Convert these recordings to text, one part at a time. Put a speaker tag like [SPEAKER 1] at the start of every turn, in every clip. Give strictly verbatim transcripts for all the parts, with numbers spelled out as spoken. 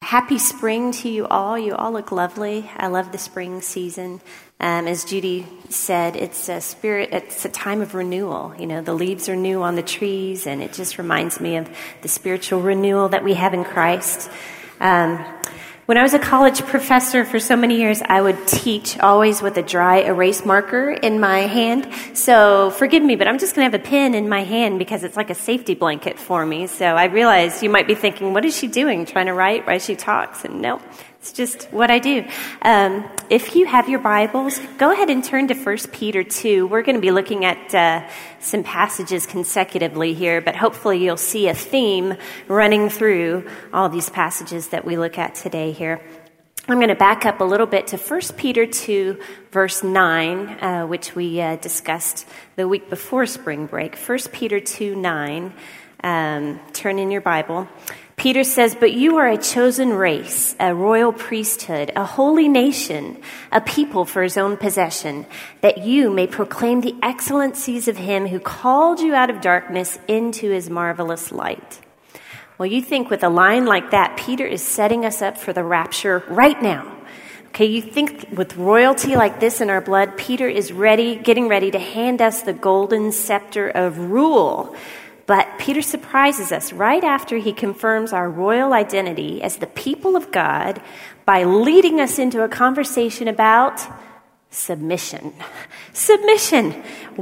[SPEAKER 1] Happy spring to you all. You all look lovely. I love the spring season. Um, as Judy said, it's a spirit, it's a time of renewal. You know, the leaves are new on the trees, and it just reminds me of the spiritual renewal that we have in Christ. Um, when I was a college professor for so many years, I would teach always with a dry erase marker in my hand. So forgive me, but I'm just going to have a pen in my hand because it's like a safety blanket for me. So I realize you might be thinking, what is she doing, trying to write while she talks? And no, it's just what I do. Um, if you have your Bibles, go ahead and turn to First Peter two. We're going to be looking at uh, some passages consecutively here, but hopefully you'll see a theme running through all these passages that we look at today here. I'm going to back up a little bit to First Peter two, verse nine, uh, which we uh, discussed the week before spring break. First Peter two, nine. Um, turn in your Bible. Peter says, "But you are a chosen race, a royal priesthood, a holy nation, a people for his own possession, that you may proclaim the excellencies of him who called you out of darkness into his marvelous light." Well, you think with a line like that, Peter is setting us up for the rapture right now. Okay, you think with royalty like this in our blood, Peter is ready, getting ready to hand us the golden scepter of rule. But Peter surprises us right after he confirms our royal identity as the people of God by leading us into a conversation about submission. Submission.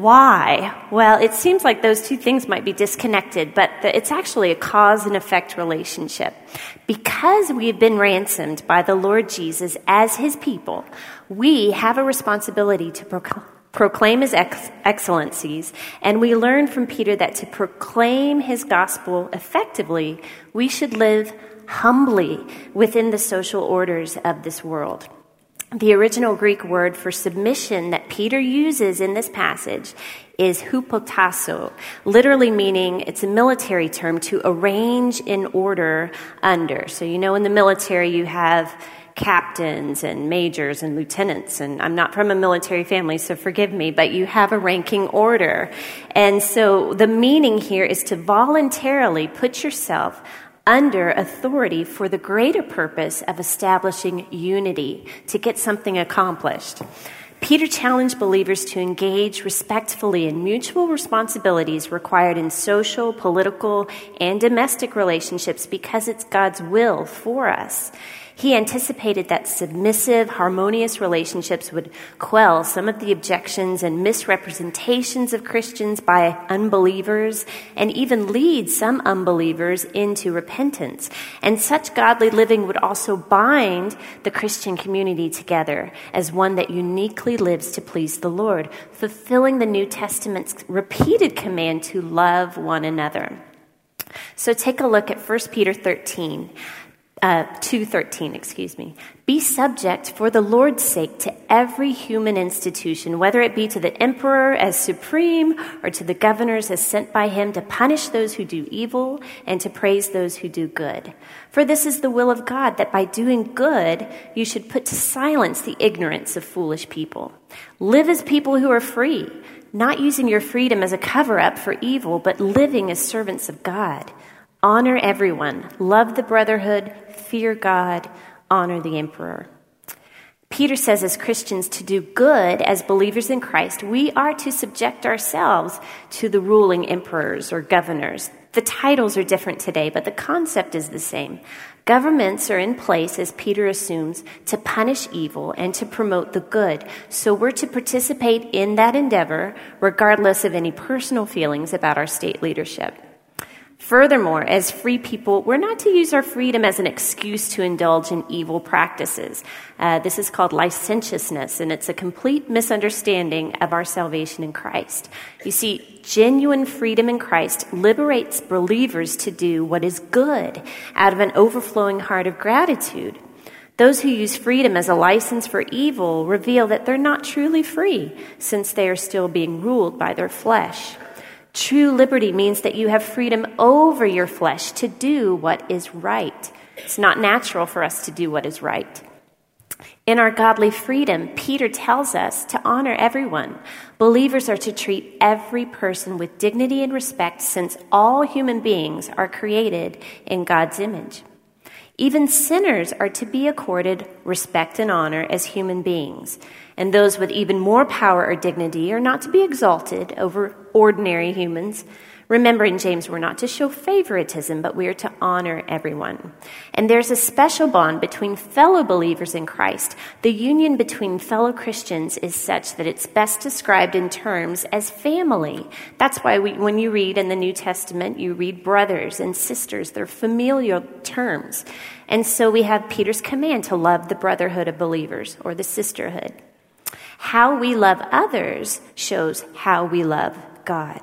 [SPEAKER 1] Why? Well, it seems like those two things might be disconnected, but it's actually a cause and effect relationship. Because we have been ransomed by the Lord Jesus as his people, we have a responsibility to proclaim proclaim his ex- excellencies, and we learn from Peter that to proclaim his gospel effectively, we should live humbly within the social orders of this world. The original Greek word for submission that Peter uses in this passage is hupotasso, literally meaning it's a military term to arrange in order under. So you know in the military you have captains and majors and lieutenants, and I'm not from a military family, so forgive me, but you have a ranking order. And so the meaning here is to voluntarily put yourself under authority for the greater purpose of establishing unity, to get something accomplished. Peter challenged believers to engage respectfully in mutual responsibilities required in social, political, and domestic relationships because it's God's will for us. He anticipated that submissive, harmonious relationships would quell some of the objections and misrepresentations of Christians by unbelievers and even lead some unbelievers into repentance. And such godly living would also bind the Christian community together as one that uniquely lives to please the Lord, fulfilling the New Testament's repeated command to love one another. So take a look at First Peter thirteen. Uh, two thirteen, excuse me. "Be subject for the Lord's sake to every human institution, whether it be to the emperor as supreme or to the governors as sent by him to punish those who do evil and to praise those who do good. For this is the will of God, that by doing good you should put to silence the ignorance of foolish people. Live as people who are free, not using your freedom as a cover-up for evil, but living as servants of God. Honor everyone, love the brotherhood, fear God, honor the emperor." Peter says as Christians to do good as believers in Christ, we are to subject ourselves to the ruling emperors or governors. The titles are different today, but the concept is the same. Governments are in place, as Peter assumes, to punish evil and to promote the good. So we're to participate in that endeavor, regardless of any personal feelings about our state leadership. Furthermore, as free people, we're not to use our freedom as an excuse to indulge in evil practices. Uh, this is called licentiousness, and it's a complete misunderstanding of our salvation in Christ. You see, genuine freedom in Christ liberates believers to do what is good out of an overflowing heart of gratitude. Those who use freedom as a license for evil reveal that they're not truly free, since they are still being ruled by their flesh. True liberty means that you have freedom over your flesh to do what is right. It's not natural for us to do what is right. In our godly freedom, Peter tells us to honor everyone. Believers are to treat every person with dignity and respect, since all human beings are created in God's image. Even sinners are to be accorded respect and honor as human beings, and those with even more power or dignity are not to be exalted over ordinary humans. Remember, in James, we're not to show favoritism, but we are to honor everyone. And there's a special bond between fellow believers in Christ. The union between fellow Christians is such that it's best described in terms as family. That's why we, when you read in the New Testament, you read brothers and sisters. They're familial terms. And so we have Peter's command to love the brotherhood of believers, or the sisterhood. How we love others shows how we love God.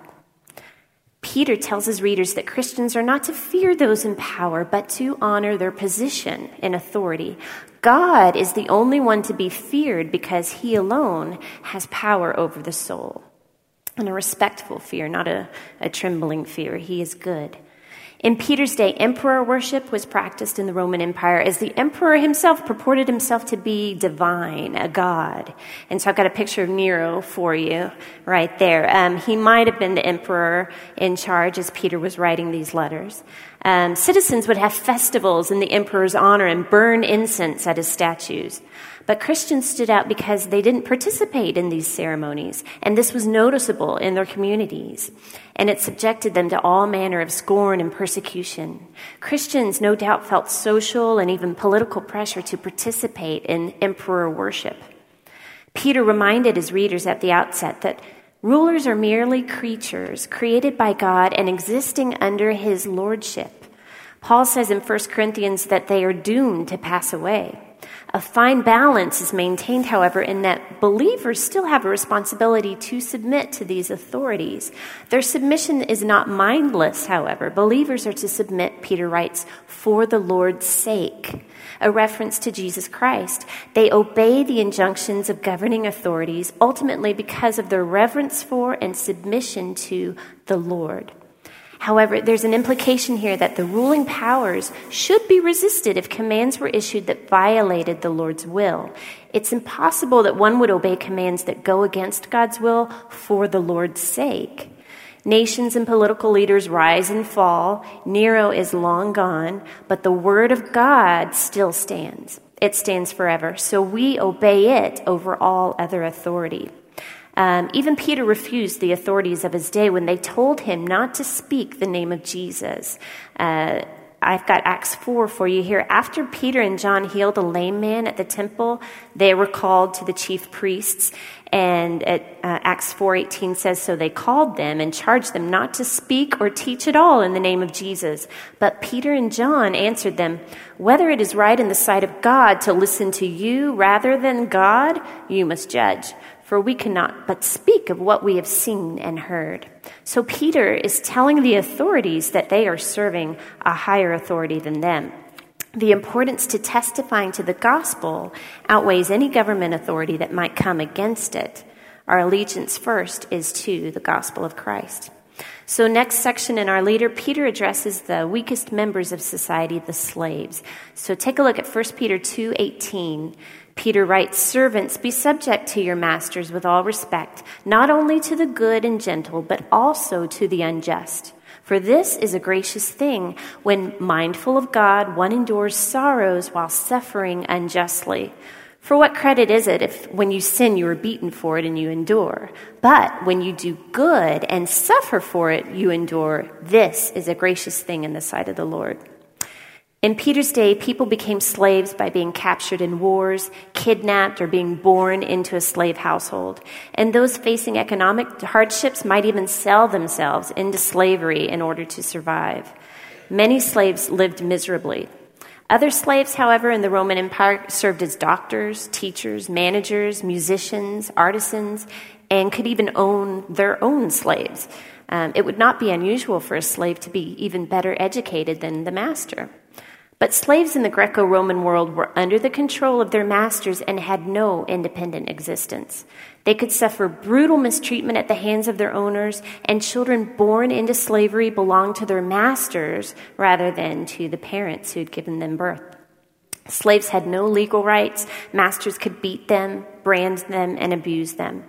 [SPEAKER 1] Peter tells his readers that Christians are not to fear those in power, but to honor their position in authority. God is the only one to be feared because he alone has power over the soul. And a respectful fear, not a, a trembling fear. He is good. In Peter's day, emperor worship was practiced in the Roman Empire as the emperor himself purported himself to be divine, a god. And so I've got a picture of Nero for you right there. Um, he might have been the emperor in charge as Peter was writing these letters. Um, citizens would have festivals in the emperor's honor and burn incense at his statues. But Christians stood out because they didn't participate in these ceremonies, and this was noticeable in their communities, and it subjected them to all manner of scorn and persecution. Christians no doubt felt social and even political pressure to participate in emperor worship. Peter reminded his readers at the outset that rulers are merely creatures created by God and existing under his lordship. Paul says in First Corinthians that they are doomed to pass away. A fine balance is maintained, however, in that believers still have a responsibility to submit to these authorities. Their submission is not mindless, however. Believers are to submit, Peter writes, for the Lord's sake, a reference to Jesus Christ. They obey the injunctions of governing authorities, ultimately because of their reverence for and submission to the Lord. However, there's an implication here that the ruling powers should be resisted if commands were issued that violated the Lord's will. It's impossible that one would obey commands that go against God's will for the Lord's sake. Nations and political leaders rise and fall. Nero is long gone, but the word of God still stands. It stands forever, so we obey it over all other authority. Um, even Peter refused the authorities of his day when they told him not to speak the name of Jesus. Uh, I've got Acts four for you here. After Peter and John healed a lame man at the temple, they were called to the chief priests. And at, uh, Acts four eighteen says, so they called them and charged them not to speak or teach at all in the name of Jesus. But Peter and John answered them, whether it is right in the sight of God to listen to you rather than God, you must judge. For we cannot but speak of what we have seen and heard. So Peter is telling the authorities that they are serving a higher authority than them. The importance to testifying to the gospel outweighs any government authority that might come against it. Our allegiance first is to the gospel of Christ. So next section in our leader, Peter addresses the weakest members of society, the slaves. So take a look at First Peter two eighteen. Peter writes, servants, be subject to your masters with all respect, not only to the good and gentle, but also to the unjust. For this is a gracious thing. When mindful of God, one endures sorrows while suffering unjustly. For what credit is it if when you sin you are beaten for it and you endure? But when you do good and suffer for it, you endure. This is a gracious thing in the sight of the Lord. In Peter's day, people became slaves by being captured in wars, kidnapped, or being born into a slave household. And those facing economic hardships might even sell themselves into slavery in order to survive. Many slaves lived miserably. Other slaves, however, in the Roman Empire served as doctors, teachers, managers, musicians, artisans, and could even own their own slaves. Um, it would not be unusual for a slave to be even better educated than the master. But slaves in the Greco-Roman world were under the control of their masters and had no independent existence. They could suffer brutal mistreatment at the hands of their owners, and children born into slavery belonged to their masters rather than to the parents who had given them birth. Slaves had no legal rights. Masters could beat them, brand them, and abuse them.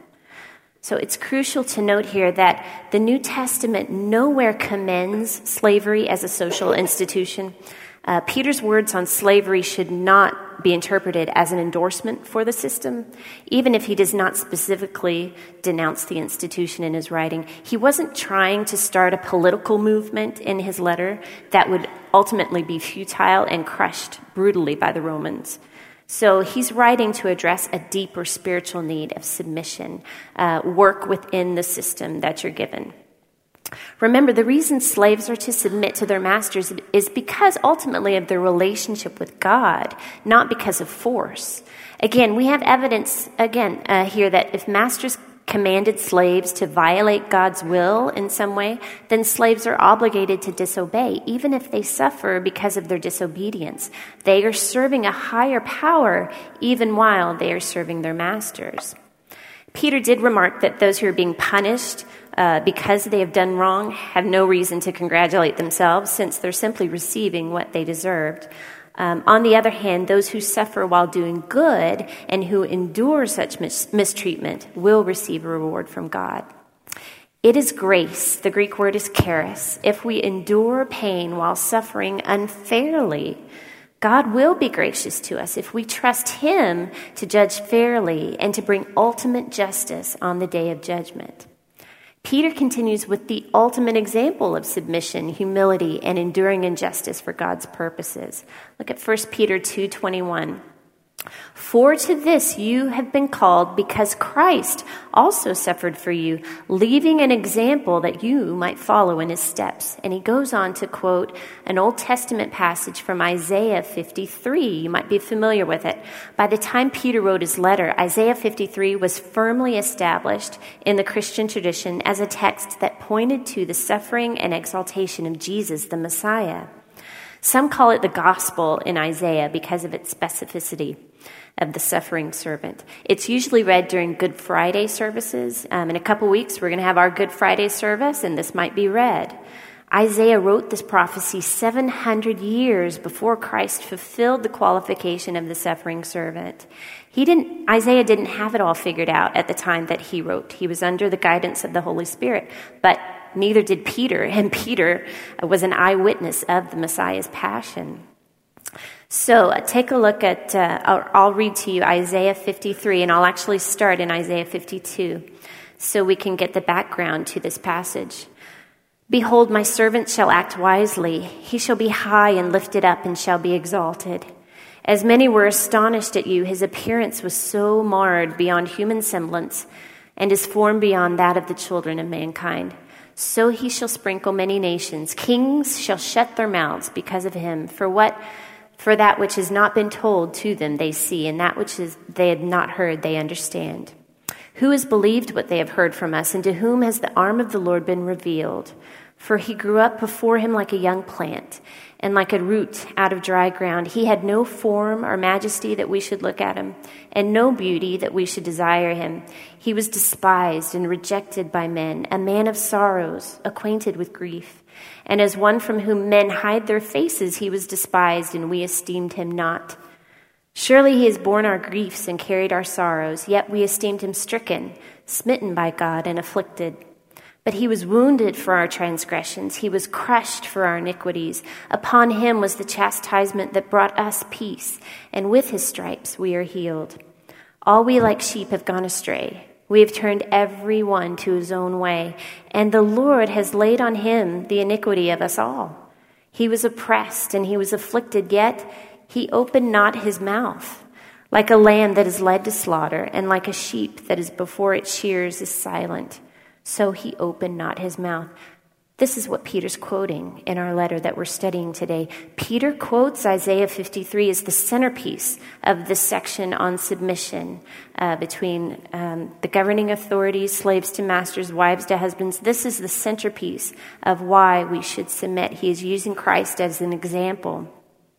[SPEAKER 1] So it's crucial to note here that the New Testament nowhere commends slavery as a social institution. Uh, Peter's words on slavery should not be interpreted as an endorsement for the system, even if he does not specifically denounce the institution in his writing. He wasn't trying to start a political movement in his letter that would ultimately be futile and crushed brutally by the Romans. So he's writing to address a deeper spiritual need of submission, uh, work within the system that you're given. Remember, the reason slaves are to submit to their masters is because ultimately of their relationship with God, not because of force. Again, we have evidence, again, uh, here that if masters commanded slaves to violate God's will in some way, then slaves are obligated to disobey, even if they suffer because of their disobedience. They are serving a higher power even while they are serving their masters. Peter did remark that those who are being punished uh, because they have done wrong have no reason to congratulate themselves, since they're simply receiving what they deserved. Um, on the other hand, those who suffer while doing good and who endure such mis- mistreatment will receive a reward from God. It is grace, the Greek word is charis. If we endure pain while suffering unfairly, God will be gracious to us if we trust Him to judge fairly and to bring ultimate justice on the day of judgment. Peter continues with the ultimate example of submission, humility, and enduring injustice for God's purposes. Look at First Peter two twenty-one. For to this you have been called, because Christ also suffered for you, leaving an example that you might follow in his steps. And he goes on to quote an Old Testament passage from Isaiah fifty-three. You might be familiar with it. By the time Peter wrote his letter, Isaiah fifty-three was firmly established in the Christian tradition as a text that pointed to the suffering and exaltation of Jesus, the Messiah. Some call it the gospel in Isaiah because of its specificity of the suffering servant. It's usually read during Good Friday services. Um, in a couple weeks, we're going to have our Good Friday service, and this might be read. Isaiah wrote this prophecy seven hundred years before Christ fulfilled the qualification of the suffering servant. He didn't, Isaiah didn't have it all figured out at the time that he wrote. He was under the guidance of the Holy Spirit, but neither did Peter, and Peter was an eyewitness of the Messiah's passion. So uh, take a look at, uh, I'll, I'll read to you Isaiah fifty-three, and I'll actually start in Isaiah fifty-two so we can get the background to this passage. Behold, my servant shall act wisely. He shall be high and lifted up and shall be exalted. As many were astonished at you, his appearance was so marred beyond human semblance, and his form beyond that of the children of mankind. So he shall sprinkle many nations. Kings shall shut their mouths because of him. For what, for that which has not been told to them they see, and that which is, they had not heard they understand. Who has believed what they have heard from us, and to whom has the arm of the Lord been revealed? For he grew up before him like a young plant, and like a root out of dry ground. He had no form or majesty that we should look at him, and no beauty that we should desire him. He was despised and rejected by men, a man of sorrows, acquainted with grief. And as one from whom men hide their faces, he was despised, and we esteemed him not. Surely he has borne our griefs and carried our sorrows, yet we esteemed him stricken, smitten by God, and afflicted. But he was wounded for our transgressions. He was crushed for our iniquities. Upon him was the chastisement that brought us peace, and with his stripes we are healed. All we like sheep have gone astray. We have turned every one to his own way, and the Lord has laid on him the iniquity of us all. He was oppressed and he was afflicted, yet he opened not his mouth. Like a lamb that is led to slaughter, and like a sheep that is before its shears is silent, so he opened not his mouth. This is what Peter's quoting in our letter that we're studying today. Peter quotes Isaiah fifty-three as the centerpiece of this section on submission uh, between um, the governing authorities, slaves to masters, wives to husbands. This is the centerpiece of why we should submit. He is using Christ as an example.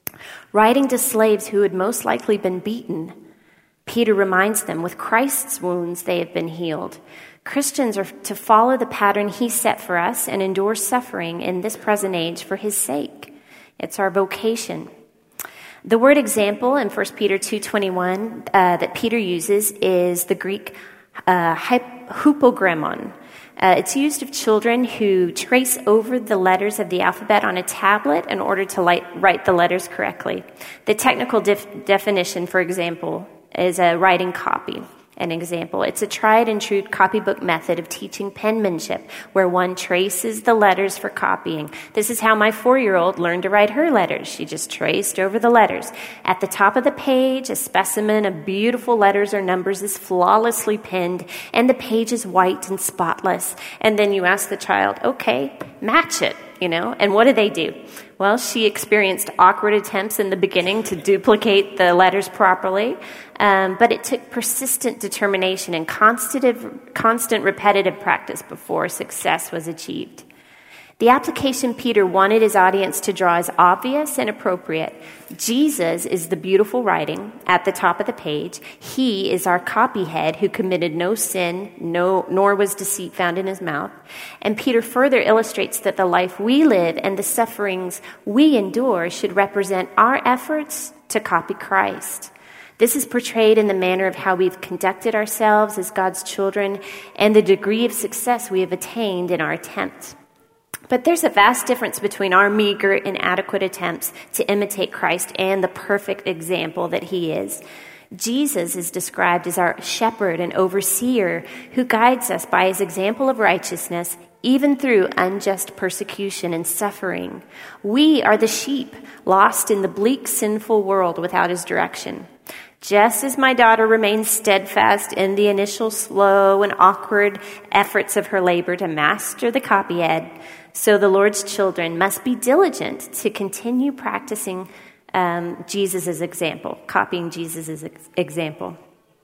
[SPEAKER 1] Writing to slaves who had most likely been beaten, Peter reminds them, with Christ's wounds they have been healed. Christians are to follow the pattern he set for us and endure suffering in this present age for his sake. It's our vocation. The word example in First Peter two twenty-one uh, that Peter uses is the Greek uh, hypogrammon. Uh, it's used of children who trace over the letters of the alphabet on a tablet in order to light, write the letters correctly. The technical def- definition, for example, is a writing copy. An example, it's a tried and true copybook method of teaching penmanship, where one traces the letters for copying. This is how my four-year-old learned to write her letters. She just traced over the letters. At the top of the page, a specimen of beautiful letters or numbers is flawlessly penned, and the page is white and spotless. And then you ask the child, okay, match it, you know, and what do they do? Well, she experienced awkward attempts in the beginning to duplicate the letters properly, um, but it took persistent determination and constant, constant repetitive practice before success was achieved. The application Peter wanted his audience to draw is obvious and appropriate. Jesus is the beautiful writing at the top of the page. He is our copyhead who committed no sin, no, nor was deceit found in his mouth. And Peter further illustrates that the life we live and the sufferings we endure should represent our efforts to copy Christ. This is portrayed in the manner of how we've conducted ourselves as God's children and the degree of success we have attained in our attempt. But there's a vast difference between our meager, inadequate attempts to imitate Christ and the perfect example that he is. Jesus is described as our shepherd and overseer who guides us by his example of righteousness, even through unjust persecution and suffering. We are the sheep lost in the bleak, sinful world without his direction. Just as my daughter remains steadfast in the initial slow and awkward efforts of her labor to master the copyhead, so the Lord's children must be diligent to continue practicing um, Jesus' example, copying Jesus' ex- example.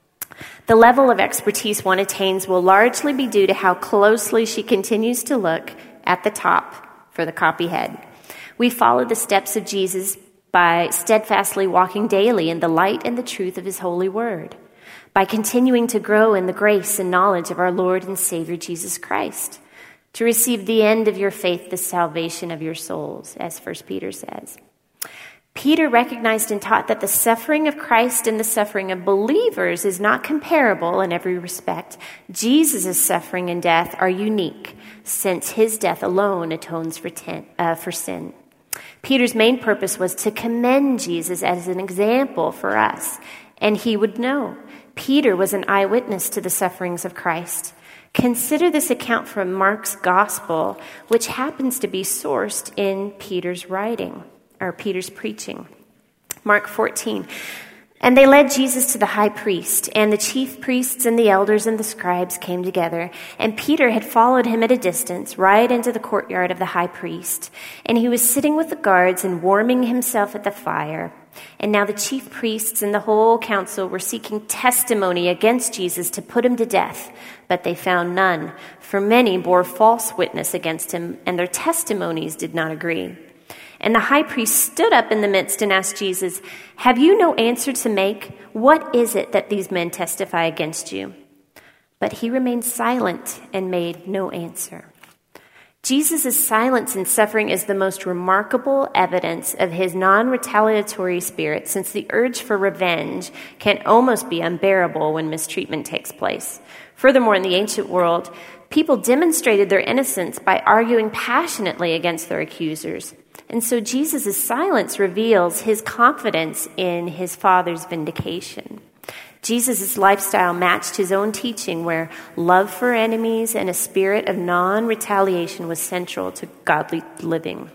[SPEAKER 1] The level of expertise one attains will largely be due to how closely she continues to look at the top for the copyhead. We follow the steps of Jesus by steadfastly walking daily in the light and the truth of his holy word, by continuing to grow in the grace and knowledge of our Lord and Savior Jesus Christ, to receive the end of your faith, the salvation of your souls, as First Peter says. Peter recognized and taught that the suffering of Christ and the suffering of believers is not comparable in every respect. Jesus' suffering and death are unique, since his death alone atones for, ten, uh, for sin. Peter's main purpose was to commend Jesus as an example for us, and he would know. Peter was an eyewitness to the sufferings of Christ. Consider this account from Mark's gospel, which happens to be sourced in Peter's writing, or Peter's preaching. Mark fourteen. And they led Jesus to the high priest, and the chief priests and the elders and the scribes came together. And Peter had followed him at a distance, right into the courtyard of the high priest. And he was sitting with the guards and warming himself at the fire. And now the chief priests and the whole council were seeking testimony against Jesus to put him to death, but they found none, for many bore false witness against him, and their testimonies did not agree. And the high priest stood up in the midst and asked Jesus, "Have you no answer to make? What is it that these men testify against you?" But he remained silent and made no answer. Jesus' silence and suffering is the most remarkable evidence of his non-retaliatory spirit, since the urge for revenge can almost be unbearable when mistreatment takes place. Furthermore, in the ancient world, people demonstrated their innocence by arguing passionately against their accusers. And so Jesus' silence reveals his confidence in his Father's vindication. Jesus' lifestyle matched his own teaching, where love for enemies and a spirit of non-retaliation was central to godly living.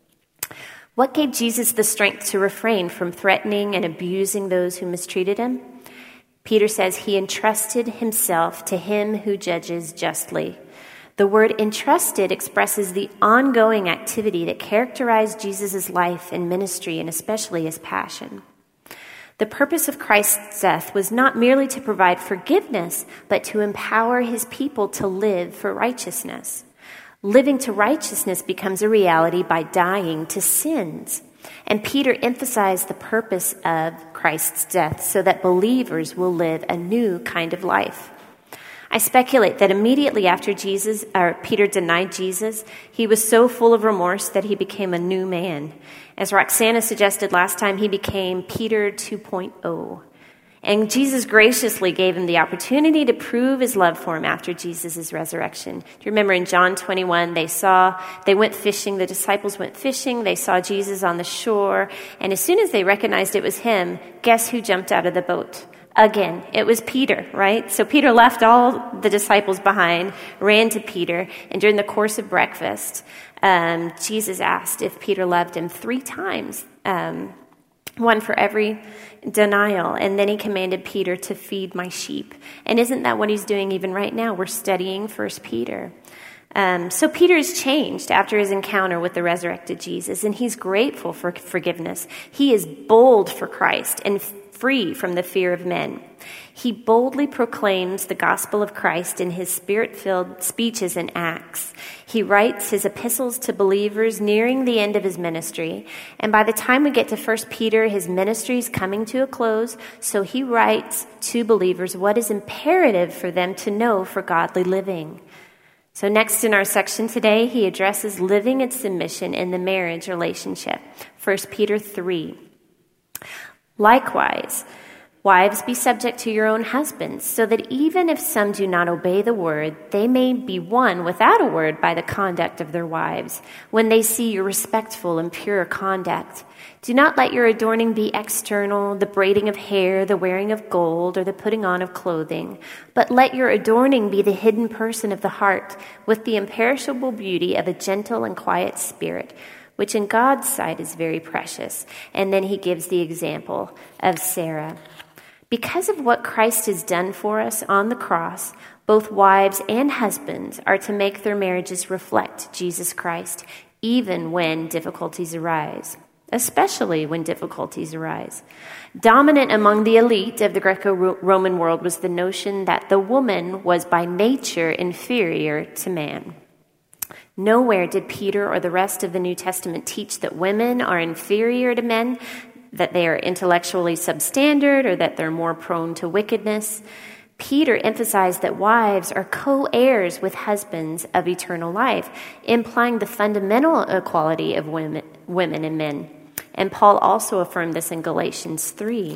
[SPEAKER 1] What gave Jesus the strength to refrain from threatening and abusing those who mistreated him? Peter says he entrusted himself to him who judges justly. The word entrusted expresses the ongoing activity that characterized Jesus' life and ministry, and especially his passion. The purpose of Christ's death was not merely to provide forgiveness, but to empower his people to live for righteousness. Living to righteousness becomes a reality by dying to sins. And Peter emphasized the purpose of Christ's death so that believers will live a new kind of life. I speculate that immediately after Jesus, or Peter denied Jesus, he was so full of remorse that he became a new man. As Roxana suggested last time, he became Peter two point oh. And Jesus graciously gave him the opportunity to prove his love for him after Jesus' resurrection. Do you remember in John twenty-one, they saw, they went fishing, the disciples went fishing, they saw Jesus on the shore, and as soon as they recognized it was him, guess who jumped out of the boat? Again, it was Peter, right? So Peter left all the disciples behind, ran to Peter, and during the course of breakfast, um, Jesus asked if Peter loved him three times, um, one for every denial. And then he commanded Peter to feed my sheep. And isn't that what he's doing even right now? We're studying First Peter. Um, so Peter is changed after his encounter with the resurrected Jesus, and he's grateful for forgiveness. He is bold for Christ and free from the fear of men. He boldly proclaims the gospel of Christ in his spirit-filled speeches and acts. He writes his epistles to believers nearing the end of his ministry. And by the time we get to First Peter, his ministry is coming to a close. So he writes to believers what is imperative for them to know for godly living. So next in our section today, he addresses living in submission in the marriage relationship. First Peter three. Likewise, wives, be subject to your own husbands, so that even if some do not obey the word, they may be won without a word by the conduct of their wives, when they see your respectful and pure conduct. Do not let your adorning be external, the braiding of hair, the wearing of gold, or the putting on of clothing, but let your adorning be the hidden person of the heart, with the imperishable beauty of a gentle and quiet spirit, which in God's sight is very precious. And then he gives the example of Sarah. Because of what Christ has done for us on the cross, both wives and husbands are to make their marriages reflect Jesus Christ, even when difficulties arise, especially when difficulties arise. Dominant among the elite of the Greco-Roman world was the notion that the woman was by nature inferior to man. Nowhere did Peter or the rest of the New Testament teach that women are inferior to men, that they are intellectually substandard, or that they're more prone to wickedness. Peter emphasized that wives are co-heirs with husbands of eternal life, implying the fundamental equality of women, women and men. And Paul also affirmed this in Galatians three.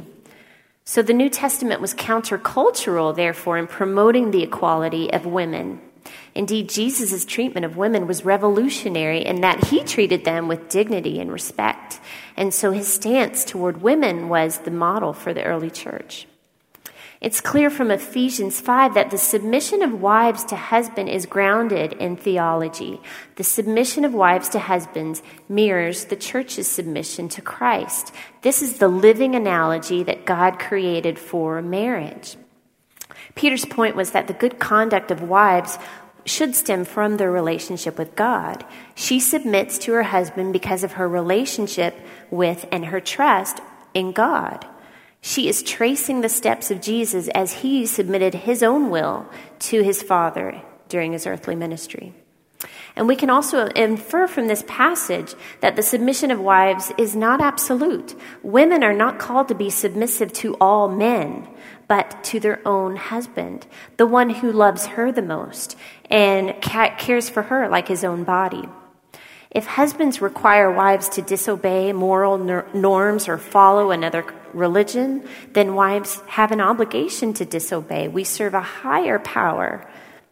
[SPEAKER 1] So the New Testament was countercultural, therefore, in promoting the equality of women. Indeed, Jesus' treatment of women was revolutionary in that he treated them with dignity and respect. And so his stance toward women was the model for the early church. It's clear from Ephesians five that the submission of wives to husbands is grounded in theology. The submission of wives to husbands mirrors the church's submission to Christ. This is the living analogy that God created for marriage. Peter's point was that the good conduct of wives should stem from their relationship with God. She submits to her husband because of her relationship with and her trust in God. She is tracing the steps of Jesus as he submitted his own will to his Father during his earthly ministry. And we can also infer from this passage that the submission of wives is not absolute. Women are not called to be submissive to all men, but to their own husband, the one who loves her the most and cares for her like his own body. If husbands require wives to disobey moral norms or follow another religion, then wives have an obligation to disobey. We serve a higher power.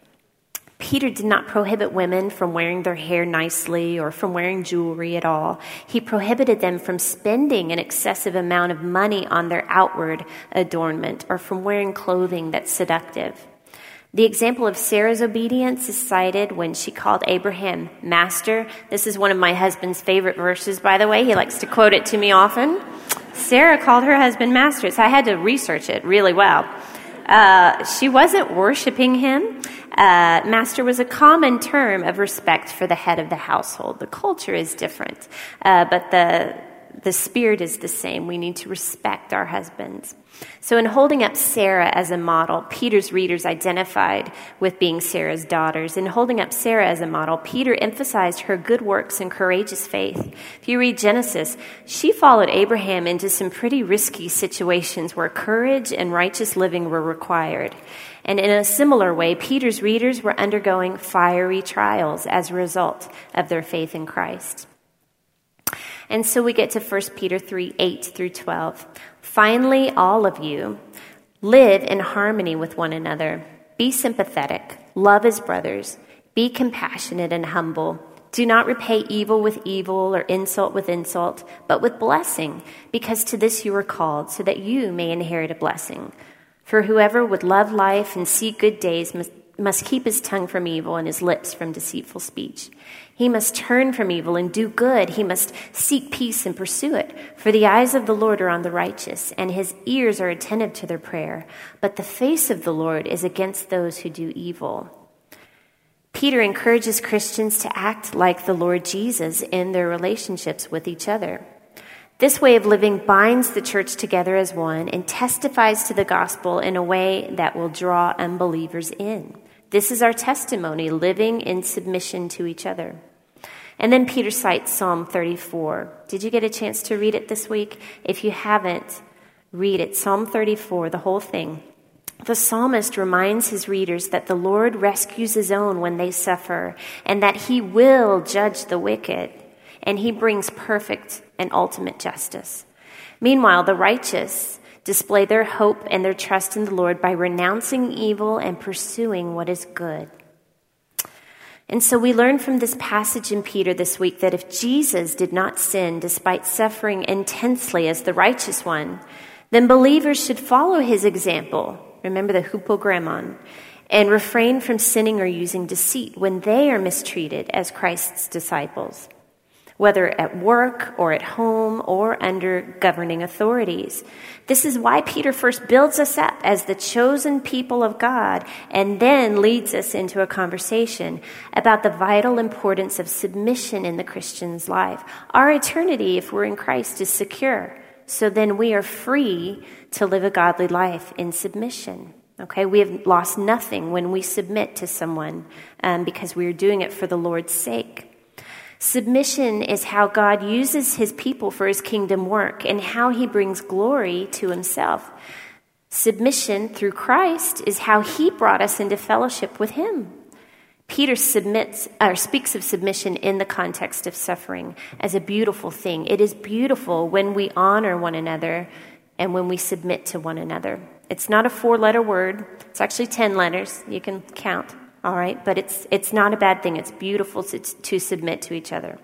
[SPEAKER 1] Peter did not prohibit women from wearing their hair nicely or from wearing jewelry at all. He prohibited them from spending an excessive amount of money on their outward adornment or from wearing clothing that's seductive. The example of Sarah's obedience is cited when she called Abraham master. This is one of my husband's favorite verses, by the way. He likes to quote it to me often. Sarah called her husband master, so I had to research it really well. Uh, she wasn't worshiping him. Uh, master was a common term of respect for the head of the household. The culture is different, uh, but the the spirit is the same. We need to respect our husbands. So in holding up Sarah as a model, Peter's readers identified with being Sarah's daughters. In holding up Sarah as a model, Peter emphasized her good works and courageous faith. If you read Genesis, she followed Abraham into some pretty risky situations where courage and righteous living were required. And in a similar way, Peter's readers were undergoing fiery trials as a result of their faith in Christ. And so we get to First Peter three, eight through twelve. Finally, all of you, Live in harmony with one another. Be sympathetic. Love as brothers. Be compassionate and humble. Do not repay evil with evil or insult with insult, but with blessing, because to this you were called, so that you may inherit a blessing. For whoever would love life and see good days must, must keep his tongue from evil and his lips from deceitful speech. He must turn from evil and do good. He must seek peace and pursue it. For the eyes of the Lord are on the righteous, and his ears are attentive to their prayer. But the face of the Lord is against those who do evil. Peter encourages Christians to act like the Lord Jesus in their relationships with each other. This way of living binds the church together as one and testifies to the gospel in a way that will draw unbelievers in. This is our testimony, living in submission to each other. And then Peter cites Psalm thirty-four. Did you get a chance to read it this week? If you haven't, read it. Psalm thirty-four, the whole thing. The psalmist reminds his readers that the Lord rescues his own when they suffer, and that he will judge the wicked, and he brings perfect and ultimate justice. Meanwhile, the righteous display their hope and their trust in the Lord by renouncing evil and pursuing what is good. And so we learn from this passage in Peter this week that if Jesus did not sin despite suffering intensely as the righteous one, then believers should follow his example. Remember the hupogrammon, and refrain from sinning or using deceit when they are mistreated as Christ's disciples, whether at work or at home or under governing authorities. This is why Peter first builds us up as the chosen people of God and then leads us into a conversation about the vital importance of submission in the Christian's life. Our eternity, if we're in Christ, is secure. So then we are free to live a godly life in submission. Okay, we have lost nothing when we submit to someone um, because we are doing it for the Lord's sake. Submission is how God uses his people for his kingdom work and how he brings glory to himself. Submission through Christ is how he brought us into fellowship with him. Peter submits or speaks of submission in the context of suffering as a beautiful thing. It is beautiful when we honor one another and when we submit to one another. It's not a four-letter word. It's actually ten letters. You can count. All right, but it's it's not a bad thing. It's beautiful to, to submit to each other.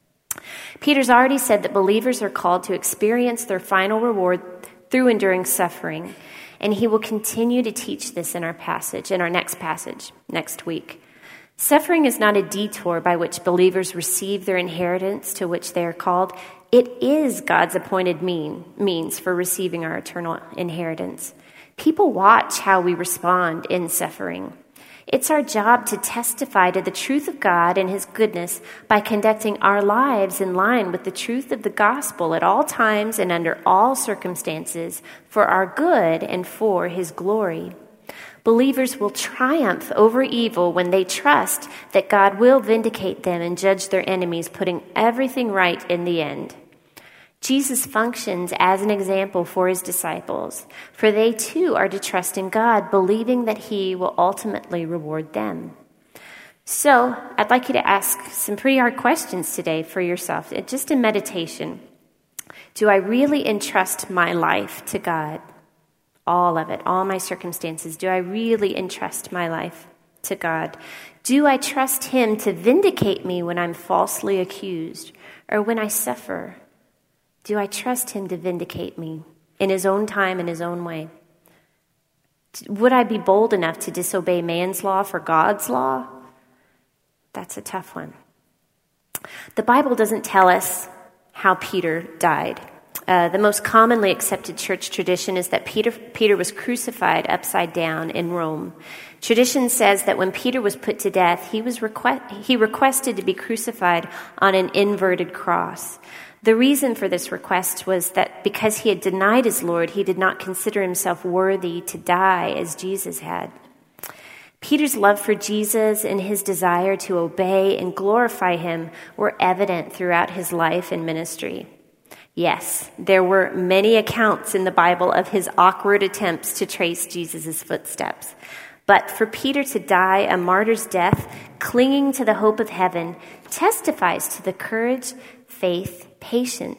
[SPEAKER 1] Peter's already said that believers are called to experience their final reward through enduring suffering, and he will continue to teach this in our passage, in our next passage, next week. Suffering is not a detour by which believers receive their inheritance to which they are called. It is God's appointed mean, means for receiving our eternal inheritance. People watch how we respond in suffering. It's our job to testify to the truth of God and his goodness by conducting our lives in line with the truth of the gospel at all times and under all circumstances for our good and for his glory. Believers will triumph over evil when they trust that God will vindicate them and judge their enemies, putting everything right in the end. Jesus functions as an example for his disciples, for they too are to trust in God, believing that he will ultimately reward them. So I'd like you to ask some pretty hard questions today for yourself, just in meditation. Do I really entrust my life to God? All of it, all my circumstances. Do I really entrust my life to God? Do I trust him to vindicate me when I'm falsely accused or when I suffer? Do I trust him to vindicate me in his own time, in his own way? Would I be bold enough to disobey man's law for God's law? That's a tough one. The Bible doesn't tell us how Peter died. Uh, the most commonly accepted church tradition is that Peter, Peter was crucified upside down in Rome. Tradition says that when Peter was put to death, he was request, he requested to be crucified on an inverted cross. The reason for this request was that because he had denied his Lord, he did not consider himself worthy to die as Jesus had. Peter's love for Jesus and his desire to obey and glorify him were evident throughout his life and ministry. Yes, there were many accounts in the Bible of his awkward attempts to trace Jesus' footsteps. But for Peter to die a martyr's death, clinging to the hope of heaven, testifies to the courage, faith, patience,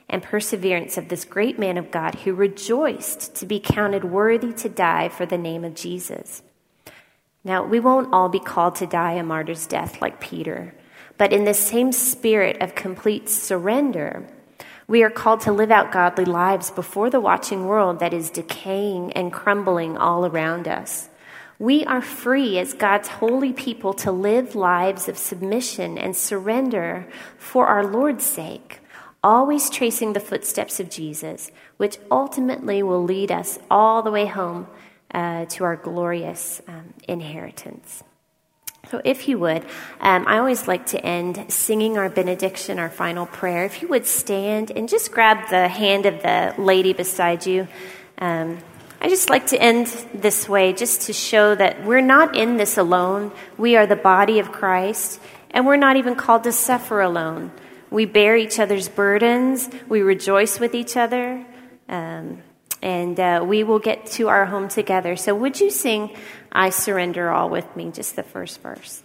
[SPEAKER 1] and perseverance of this great man of God who rejoiced to be counted worthy to die for the name of Jesus. Now, we won't all be called to die a martyr's death like Peter, but in the same spirit of complete surrender, we are called to live out godly lives before the watching world that is decaying and crumbling all around us. We are free as God's holy people to live lives of submission and surrender for our Lord's sake, always tracing the footsteps of Jesus, which ultimately will lead us all the way home uh, to our glorious um, inheritance. So if you would, um, I always like to end singing our benediction, our final prayer. If you would stand and just grab the hand of the lady beside you. Um, I just like to end this way just to show that we're not in this alone. We are the body of Christ, and we're not even called to suffer alone. We bear each other's burdens. We rejoice with each other. Um, and uh, we will get to our home together. So would you sing I Surrender All with me, just the first verse.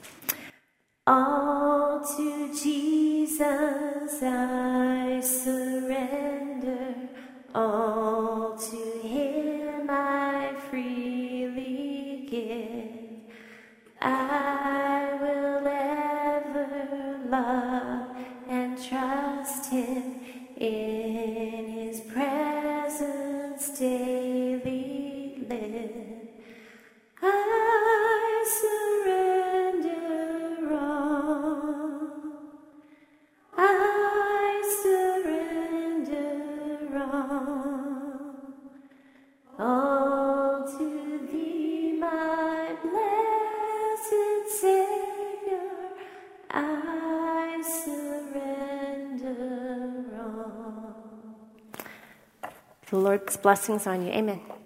[SPEAKER 1] All to Jesus I surrender, all to him I freely give. I will ever love and trust him, in his presence daily live. I surrender all. I surrender all. All to thee, my blessed Savior, I surrender all. The Lord's blessings on you. Amen.